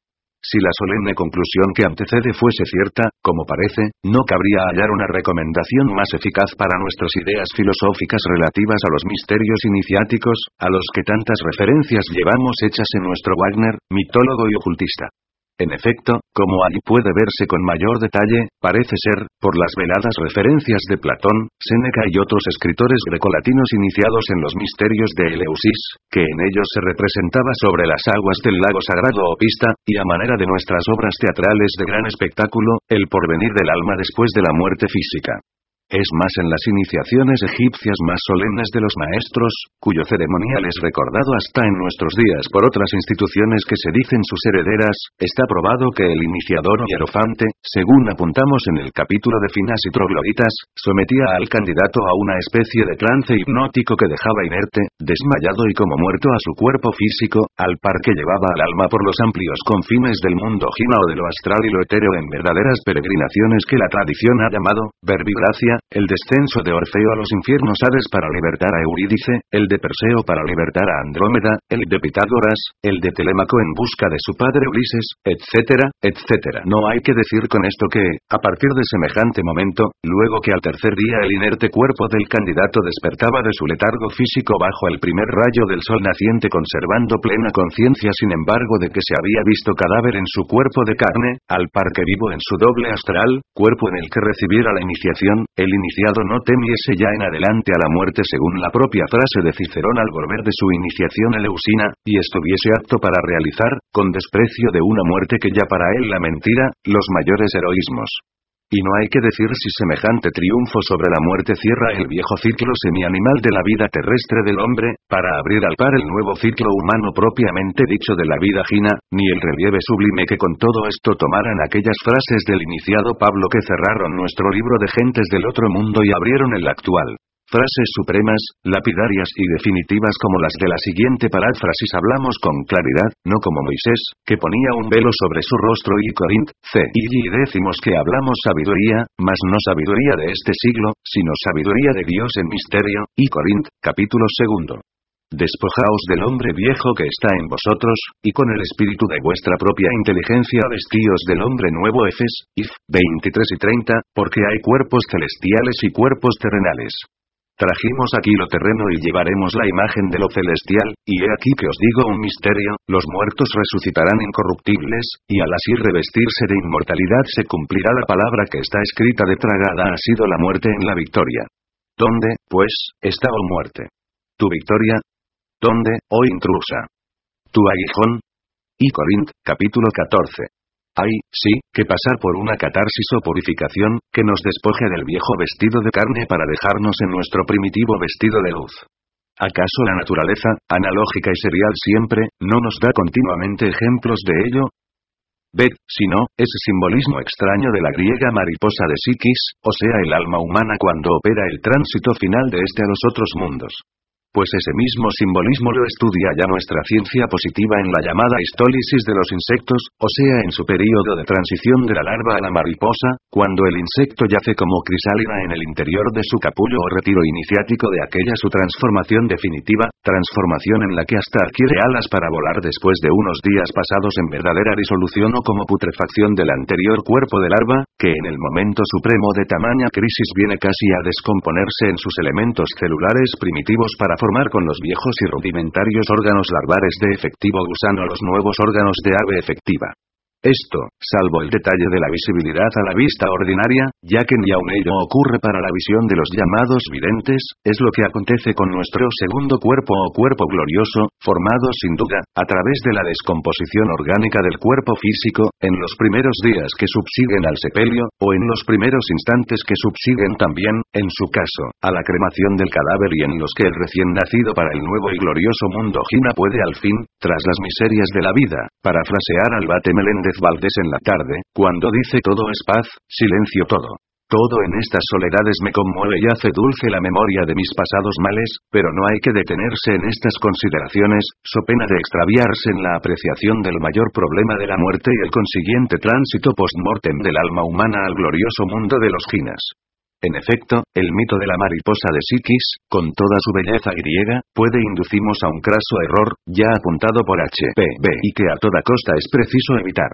Si la solemne conclusión que antecede fuese cierta, como parece, no cabría hallar una recomendación más eficaz para nuestras ideas filosóficas relativas a los misterios iniciáticos, a los que tantas referencias llevamos hechas en nuestro Wagner, mitólogo y ocultista. En efecto, como allí puede verse con mayor detalle, parece ser, por las veladas referencias de Platón, Séneca y otros escritores grecolatinos iniciados en los misterios de Eleusis, que en ellos se representaba sobre las aguas del lago sagrado o pista, y a manera de nuestras obras teatrales de gran espectáculo, el porvenir del alma después de la muerte física. Es más en las iniciaciones egipcias más solemnes de los maestros, cuyo ceremonial es recordado hasta en nuestros días por otras instituciones que se dicen sus herederas, está probado que el iniciador o hierofante, según apuntamos en el capítulo de finas y trogloditas, sometía al candidato a una especie de trance hipnótico que dejaba inerte, desmayado y como muerto a su cuerpo físico, al par que llevaba al alma por los amplios confines del mundo Jina o de lo astral y lo etéreo en verdaderas peregrinaciones que la tradición ha llamado verbigracia. El descenso de Orfeo a los infiernos Hades para libertar a Eurídice, el de Perseo para libertar a Andrómeda, el de Pitágoras, el de Telémaco en busca de su padre Ulises, etcétera, etcétera. No hay que decir con esto que, a partir de semejante momento, luego que al tercer día el inerte cuerpo del candidato despertaba de su letargo físico bajo el primer rayo del sol naciente conservando plena conciencia sin embargo de que se había visto cadáver en su cuerpo de carne, al par que vivo en su doble astral, cuerpo en el que recibiera la iniciación, el El iniciado no temiese ya en adelante a la muerte según la propia frase de Cicerón al volver de su iniciación eleusina, y estuviese apto para realizar, con desprecio de una muerte que ya para él la mentira, los mayores heroísmos. Y no hay que decir si semejante triunfo sobre la muerte cierra el viejo ciclo semianimal de la vida terrestre del hombre, para abrir al par el nuevo ciclo humano propiamente dicho de la vida Jina, ni el relieve sublime que con todo esto tomaran aquellas frases del iniciado Pablo que cerraron nuestro libro de gentes del otro mundo y abrieron el actual. Frases supremas, lapidarias y definitivas como las de la siguiente paráfrasis hablamos con claridad, no como Moisés, que ponía un velo sobre su rostro y Corint, C. Y decimos que hablamos sabiduría, mas no sabiduría de este siglo, sino sabiduría de Dios en misterio, y Corint, capítulo segundo. Despojaos del hombre viejo que está en vosotros, y con el espíritu de vuestra propia inteligencia vestíos del hombre nuevo Efes, If, veintitrés y treinta, porque hay cuerpos celestiales y cuerpos terrenales. Trajimos aquí lo terreno y llevaremos la imagen de lo celestial, y he aquí que os digo un misterio, los muertos resucitarán incorruptibles, y al así revestirse de inmortalidad se cumplirá la palabra que está escrita de tragada ha sido la muerte en la victoria. ¿Dónde, pues, está, oh muerte? ¿Tu victoria? ¿Dónde, oh intrusa? ¿Tu aguijón? Y Corint, capítulo catorce. Hay, sí, que pasar por una catarsis o purificación, que nos despoje del viejo vestido de carne para dejarnos en nuestro primitivo vestido de luz. ¿Acaso la naturaleza, analógica y serial siempre, no nos da continuamente ejemplos de ello? Ved, si no, ese simbolismo extraño de la griega mariposa de Psiquis, o sea el alma humana cuando opera el tránsito final de este a los otros mundos. Pues ese mismo simbolismo lo estudia ya nuestra ciencia positiva en la llamada histólisis de los insectos, o sea en su período de transición de la larva a la mariposa, cuando el insecto yace como crisálida en el interior de su capullo o retiro iniciático de aquella su transformación definitiva, transformación en la que hasta adquiere alas para volar después de unos días pasados en verdadera disolución o como putrefacción del anterior cuerpo de larva, que en el momento supremo de tamaña crisis viene casi a descomponerse en sus elementos celulares primitivos para formar con los viejos y rudimentarios órganos larvares de efectivo gusano los nuevos órganos de ave efectiva. Esto, salvo el detalle de la visibilidad a la vista ordinaria, ya que ni aun ello ocurre para la visión de los llamados videntes, es lo que acontece con nuestro segundo cuerpo o cuerpo glorioso, formado sin duda, a través de la descomposición orgánica del cuerpo físico, en los primeros días que subsiguen al sepelio, o en los primeros instantes que subsiguen también, en su caso, a la cremación del cadáver y en los que el recién nacido para el nuevo y glorioso mundo Gina puede al fin, tras las miserias de la vida, parafrasear al Bate Meléndez Valdés en la tarde, cuando dice todo es paz, silencio todo. Todo en estas soledades me conmueve y hace dulce la memoria de mis pasados males, pero no hay que detenerse en estas consideraciones, so pena de extraviarse en la apreciación del mayor problema de la muerte y el consiguiente tránsito post-mortem del alma humana al glorioso mundo de los Ginas. En efecto, el mito de la mariposa de Psiquis, con toda su belleza griega, puede inducirnos a un craso error, ya apuntado por H P B y que a toda costa es preciso evitar.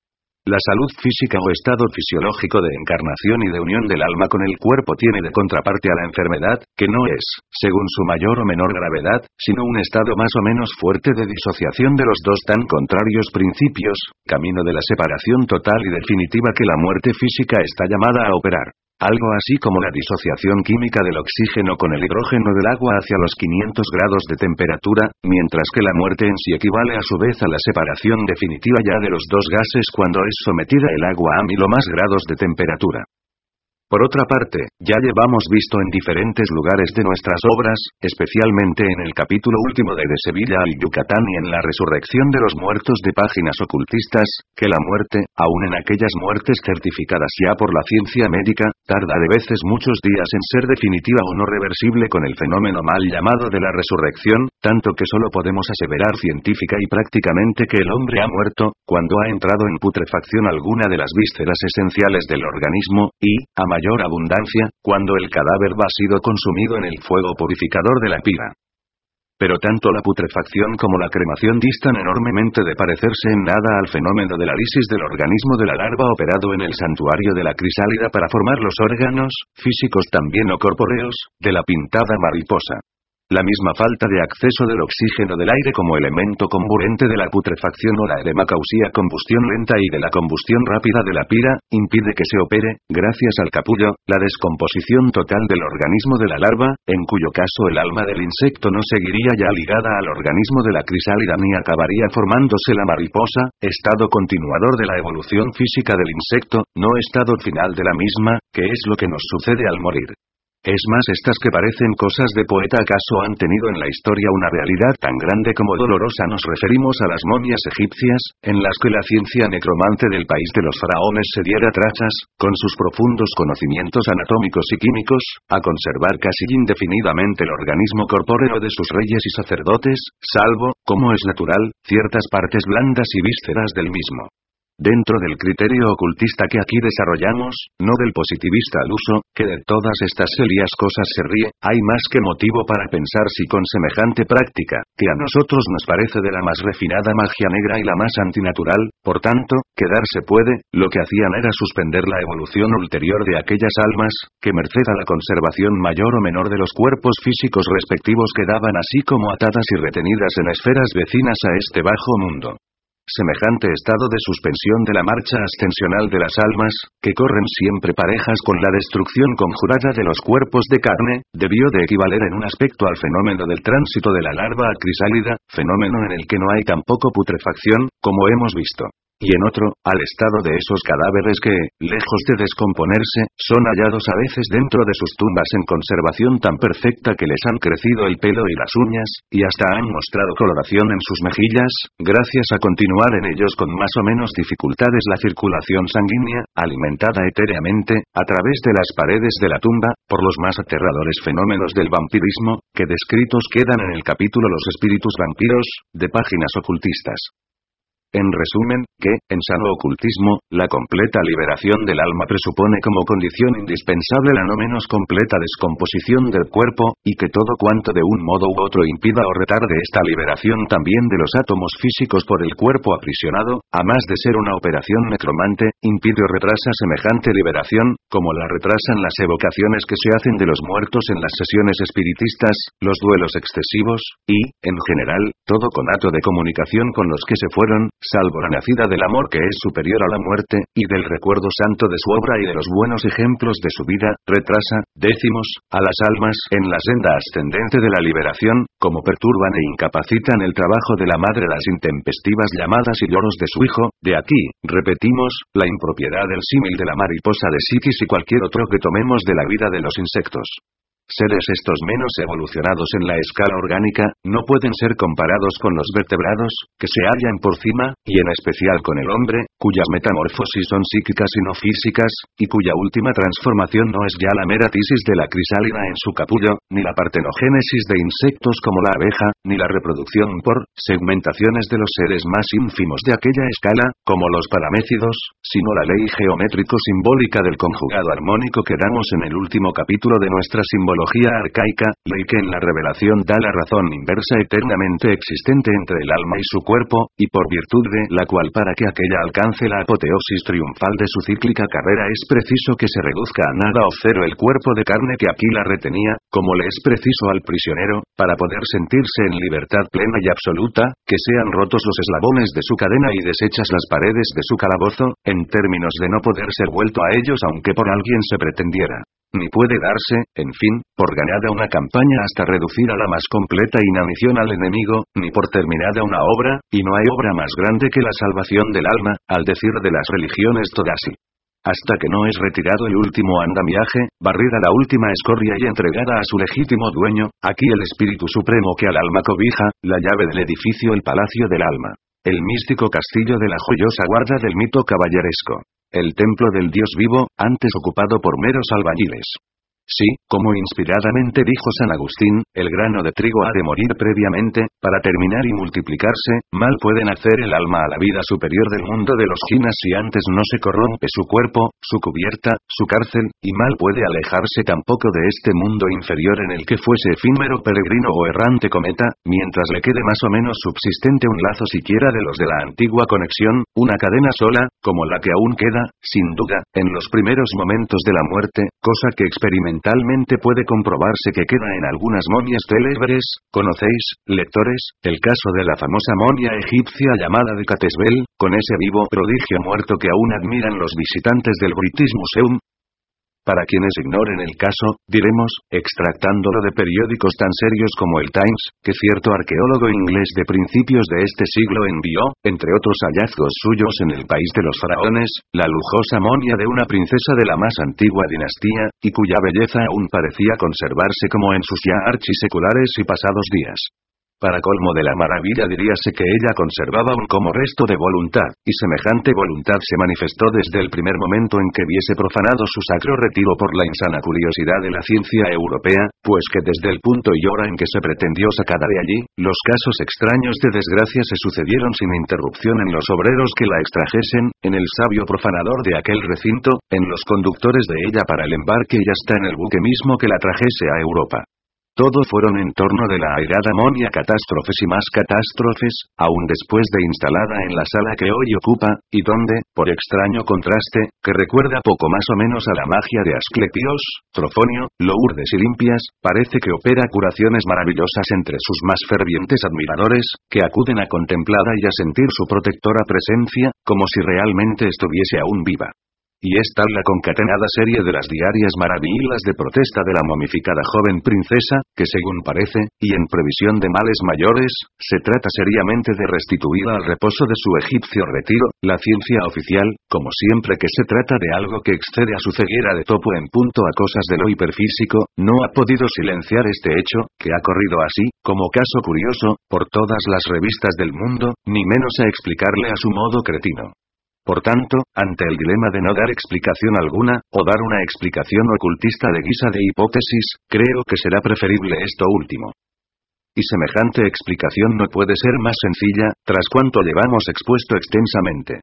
La salud física o estado fisiológico de encarnación y de unión del alma con el cuerpo tiene de contraparte a la enfermedad, que no es, según su mayor o menor gravedad, sino un estado más o menos fuerte de disociación de los dos tan contrarios principios, camino de la separación total y definitiva que la muerte física está llamada a operar. Algo así como la disociación química del oxígeno con el hidrógeno del agua hacia los quinientos grados de temperatura, mientras que la muerte en sí equivale a su vez a la separación definitiva ya de los dos gases cuando es sometida el agua a mil o más grados de temperatura. Por otra parte, ya llevamos visto en diferentes lugares de nuestras obras, especialmente en el capítulo último de De Sevilla al Yucatán y en la resurrección de los muertos de páginas ocultistas, que la muerte, aun en aquellas muertes certificadas ya por la ciencia médica, tarda de veces muchos días en ser definitiva o no reversible con el fenómeno mal llamado de la resurrección, tanto que solo podemos aseverar científica y prácticamente que el hombre ha muerto, cuando ha entrado en putrefacción alguna de las vísceras esenciales del organismo, y, a mayor abundancia, cuando el cadáver ha sido consumido en el fuego purificador de la pira. Pero tanto la putrefacción como la cremación distan enormemente de parecerse en nada al fenómeno de la lisis del organismo de la larva operado en el santuario de la crisálida para formar los órganos, físicos también o corpóreos, de la pintada mariposa. La misma falta de acceso del oxígeno del aire como elemento comburente de la putrefacción o la edemacausía combustión lenta y de la combustión rápida de la pira, impide que se opere, gracias al capullo, la descomposición total del organismo de la larva, en cuyo caso el alma del insecto no seguiría ya ligada al organismo de la crisálida ni acabaría formándose la mariposa, estado continuador de la evolución física del insecto, no estado final de la misma, que es lo que nos sucede al morir. Es más, estas que parecen cosas de poeta acaso han tenido en la historia una realidad tan grande como dolorosa. Nos referimos a las momias egipcias, en las que la ciencia necromante del país de los faraones se diera trazas, con sus profundos conocimientos anatómicos y químicos, a conservar casi indefinidamente el organismo corpóreo de sus reyes y sacerdotes, salvo, como es natural, ciertas partes blandas y vísceras del mismo. Dentro del criterio ocultista que aquí desarrollamos, no del positivista al uso, que de todas estas serias cosas se ríe, hay más que motivo para pensar si con semejante práctica, que a nosotros nos parece de la más refinada magia negra y la más antinatural, por tanto, quedarse puede, lo que hacían era suspender la evolución ulterior de aquellas almas, que merced a la conservación mayor o menor de los cuerpos físicos respectivos quedaban así como atadas y retenidas en esferas vecinas a este bajo mundo. Semejante estado de suspensión de la marcha ascensional de las almas, que corren siempre parejas con la destrucción conjurada de los cuerpos de carne, debió de equivaler en un aspecto al fenómeno del tránsito de la larva a crisálida, fenómeno en el que no hay tampoco putrefacción, como hemos visto. Y en otro, al estado de esos cadáveres que, lejos de descomponerse, son hallados a veces dentro de sus tumbas en conservación tan perfecta que les han crecido el pelo y las uñas, y hasta han mostrado coloración en sus mejillas, gracias a continuar en ellos con más o menos dificultades la circulación sanguínea, alimentada etéreamente, a través de las paredes de la tumba, por los más aterradores fenómenos del vampirismo, que descritos quedan en el capítulo Los espíritus vampiros, de Páginas ocultistas. En resumen, que, en sano ocultismo, la completa liberación del alma presupone como condición indispensable la no menos completa descomposición del cuerpo, y que todo cuanto de un modo u otro impida o retarde esta liberación también de los átomos físicos por el cuerpo aprisionado, a más de ser una operación necromante, impide o retrasa semejante liberación, como la retrasan las evocaciones que se hacen de los muertos en las sesiones espiritistas, los duelos excesivos, y, en general, todo conato de comunicación con los que se fueron, salvo la nacida del amor que es superior a la muerte, y del recuerdo santo de su obra y de los buenos ejemplos de su vida, retrasa, décimos, a las almas en la senda ascendente de la liberación, como perturban e incapacitan el trabajo de la madre las intempestivas llamadas y lloros de su hijo. De aquí, repetimos, la impropiedad del símil de la mariposa de Psiquis y cualquier otro que tomemos de la vida de los insectos. Seres estos menos evolucionados en la escala orgánica, no pueden ser comparados con los vertebrados, que se hallan por cima, y en especial con el hombre, cuyas metamorfosis son psíquicas y no físicas, y cuya última transformación no es ya la mera tisis de la crisálida en su capullo, ni la partenogénesis de insectos como la abeja, ni la reproducción por segmentaciones de los seres más ínfimos de aquella escala, como los paramécidos, sino la ley geométrico-simbólica del conjugado armónico que damos en el último capítulo de nuestra simbología arcaica, ley que en la revelación da la razón inversa eternamente existente entre el alma y su cuerpo, y por virtud de la cual para que aquella alcance la apoteosis triunfal de su cíclica carrera es preciso que se reduzca a nada o cero el cuerpo de carne que aquí la retenía, como le es preciso al prisionero, para poder sentirse en libertad plena y absoluta, que sean rotos los eslabones de su cadena y deshechas las paredes de su calabozo, en términos de no poder ser vuelto a ellos aunque por alguien se pretendiera. Ni puede darse, en fin, por ganada una campaña hasta reducir a la más completa inanición al enemigo, ni por terminada una obra, y no hay obra más grande que la salvación del alma, al decir de las religiones todas y. Hasta que no es retirado el último andamiaje, barrida la última escoria y entregada a su legítimo dueño, aquí el Espíritu Supremo que al alma cobija, la llave del edificio el palacio del alma. El místico castillo de la joyosa guarda del mito caballeresco. El templo del Dios vivo, antes ocupado por meros albañiles. Sí, como inspiradamente dijo San Agustín, el grano de trigo ha de morir previamente, para terminar y multiplicarse, mal puede nacer el alma a la vida superior del mundo de los ginas si antes no se corrompe su cuerpo, su cubierta, su cárcel, y mal puede alejarse tampoco de este mundo inferior en el que fuese efímero peregrino o errante cometa, mientras le quede más o menos subsistente un lazo siquiera de los de la antigua conexión, una cadena sola, como la que aún queda, sin duda, en los primeros momentos de la muerte, cosa que experimenta. Mentalmente puede comprobarse que queda en algunas momias célebres. ¿Conocéis, lectores, el caso de la famosa momia egipcia llamada de Catesbel, con ese vivo prodigio muerto que aún admiran los visitantes del British Museum? Para quienes ignoren el caso, diremos, extractándolo de periódicos tan serios como el Times, que cierto arqueólogo inglés de principios de este siglo envió, entre otros hallazgos suyos en el país de los faraones, la lujosa momia de una princesa de la más antigua dinastía, y cuya belleza aún parecía conservarse como en sus ya archiseculares y pasados días. Para colmo de la maravilla diríase que ella conservaba un como resto de voluntad, y semejante voluntad se manifestó desde el primer momento en que viese profanado su sacro retiro por la insana curiosidad de la ciencia europea, pues que desde el punto y hora en que se pretendió sacarla de allí, los casos extraños de desgracia se sucedieron sin interrupción en los obreros que la extrajesen, en el sabio profanador de aquel recinto, en los conductores de ella para el embarque y hasta en el buque mismo que la trajese a Europa. Todo fueron en torno de la airada momia catástrofes y más catástrofes, aún después de instalada en la sala que hoy ocupa, y donde, por extraño contraste, que recuerda poco más o menos a la magia de Asclepios, Trofonio, Lourdes y Limpias, parece que opera curaciones maravillosas entre sus más fervientes admiradores, que acuden a contemplarla y a sentir su protectora presencia, como si realmente estuviese aún viva. Y es tal la concatenada serie de las diarias maravillas de protesta de la momificada joven princesa, que según parece, y en previsión de males mayores, se trata seriamente de restituir al reposo de su egipcio retiro, la ciencia oficial, como siempre que se trata de algo que excede a su ceguera de topo en punto a cosas de lo hiperfísico, no ha podido silenciar este hecho, que ha corrido así, como caso curioso, por todas las revistas del mundo, ni menos a explicarle a su modo cretino. Por tanto, ante el dilema de no dar explicación alguna, o dar una explicación ocultista de guisa de hipótesis, creo que será preferible esto último. Y semejante explicación no puede ser más sencilla, tras cuanto llevamos expuesto extensamente.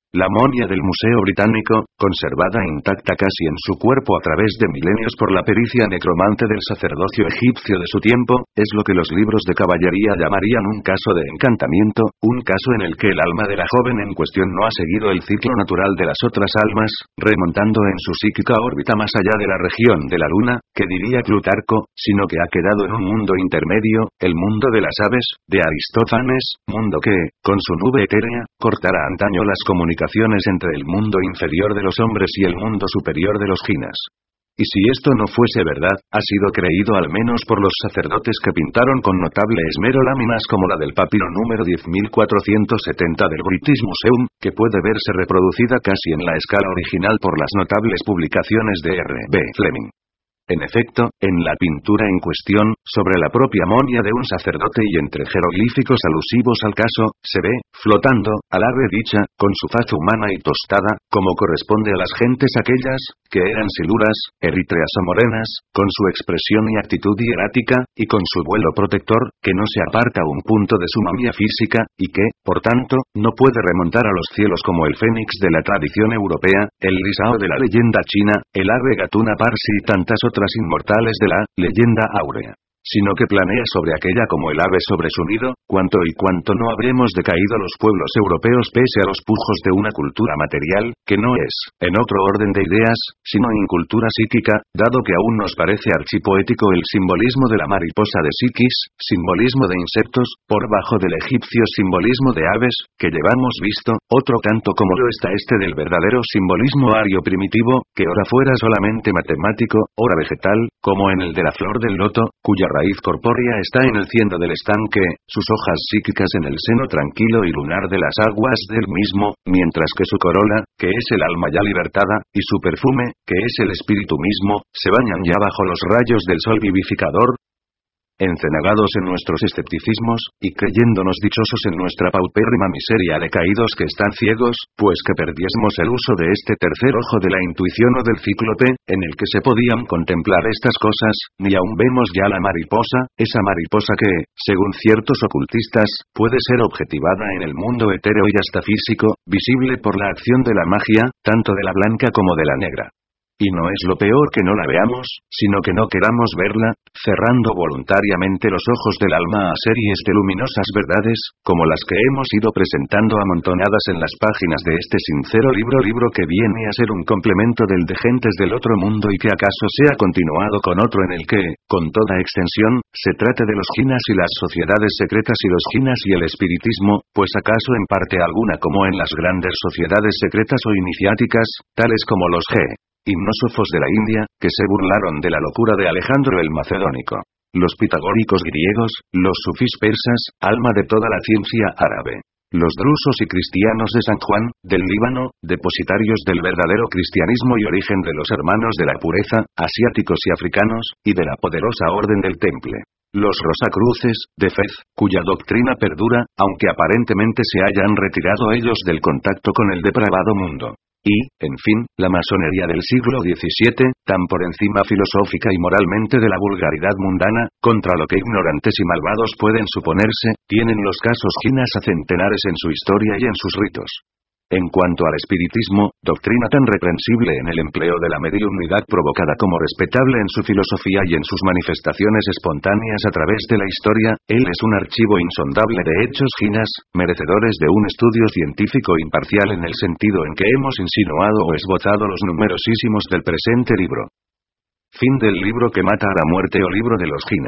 La momia del Museo Británico, conservada intacta casi en su cuerpo a través de milenios por la pericia necromante del sacerdocio egipcio de su tiempo, es lo que los libros de caballería llamarían un caso de encantamiento, un caso en el que el alma de la joven en cuestión no ha seguido el ciclo natural de las otras almas, remontando en su psíquica órbita más allá de la región de la luna, que diría Plutarco, sino que ha quedado en un mundo intermedio, el mundo de las aves, de Aristófanes, mundo que, con su nube etérea, cortara antaño las comunicaciones entre el mundo inferior de los hombres y el mundo superior de los ginas. Y si esto no fuese verdad, ha sido creído al menos por los sacerdotes que pintaron con notable esmero láminas como la del papiro número diez mil cuatrocientos setenta del British Museum, que puede verse reproducida casi en la escala original por las notables publicaciones de R B Fleming. En efecto, en la pintura en cuestión, sobre la propia momia de un sacerdote y entre jeroglíficos alusivos al caso, se ve, flotando, al ave dicha, con su faz humana y tostada, como corresponde a las gentes aquellas, que eran siluras, eritreas o morenas, con su expresión y actitud hierática, y con su vuelo protector, que no se aparta un punto de su momia física, y que, por tanto, no puede remontar a los cielos como el fénix de la tradición europea, el lisao de la leyenda china, el ave gatuna parsi y tantas otras inmortales de la leyenda áurea, sino que planea sobre aquella como el ave sobre su nido, cuanto y cuanto no habremos decaído los pueblos europeos pese a los pujos de una cultura material, que no es, en otro orden de ideas, sino incultura psíquica, dado que aún nos parece archipoético el simbolismo de la mariposa de Psiquis, simbolismo de insectos, por bajo del egipcio simbolismo de aves, que llevamos visto, otro tanto como lo está este del verdadero simbolismo ario primitivo, que ora fuera solamente matemático, ora vegetal, como en el de la flor del loto, cuya raíz corpórea está en el ciendo del estanque, sus hojas psíquicas en el seno tranquilo y lunar de las aguas del mismo, mientras que su corola, que es el alma ya libertada, y su perfume, que es el espíritu mismo, se bañan ya bajo los rayos del sol vivificador. Encenagados en nuestros escepticismos, y creyéndonos dichosos en nuestra paupérrima miseria de caídos que están ciegos, pues que perdiésemos el uso de este tercer ojo de la intuición o del cíclope, en el que se podían contemplar estas cosas, ni aún vemos ya la mariposa, esa mariposa que, según ciertos ocultistas, puede ser objetivada en el mundo etéreo y hasta físico, visible por la acción de la magia, tanto de la blanca como de la negra. Y no es lo peor que no la veamos, sino que no queramos verla, cerrando voluntariamente los ojos del alma a series de luminosas verdades, como las que hemos ido presentando amontonadas en las páginas de este sincero libro libro que viene a ser un complemento del de Gentes del Otro Mundo y que acaso sea continuado con otro en el que, con toda extensión, se trate de los ginas y las sociedades secretas y los ginas y el espiritismo, pues acaso en parte alguna como en las grandes sociedades secretas o iniciáticas, tales como los G. himnosófos de la India, que se burlaron de la locura de Alejandro el Macedónico. Los pitagóricos griegos, los sufís persas, alma de toda la ciencia árabe. Los drusos y cristianos de San Juan, del Líbano, depositarios del verdadero cristianismo y origen de los hermanos de la pureza, asiáticos y africanos, y de la poderosa orden del Temple. Los Rosacruces, de Fez, cuya doctrina perdura, aunque aparentemente se hayan retirado ellos del contacto con el depravado mundo. Y, en fin, la masonería del siglo diecisiete, tan por encima filosófica y moralmente de la vulgaridad mundana, contra lo que ignorantes y malvados pueden suponerse, tienen los casos ginas a centenares en su historia y en sus ritos. En cuanto al espiritismo, doctrina tan reprensible en el empleo de la mediunidad provocada como respetable en su filosofía y en sus manifestaciones espontáneas a través de la historia, él es un archivo insondable de hechos ginas, merecedores de un estudio científico imparcial en el sentido en que hemos insinuado o esbozado los numerosísimos del presente libro. Fin del libro que mata a la muerte o libro de los ginas.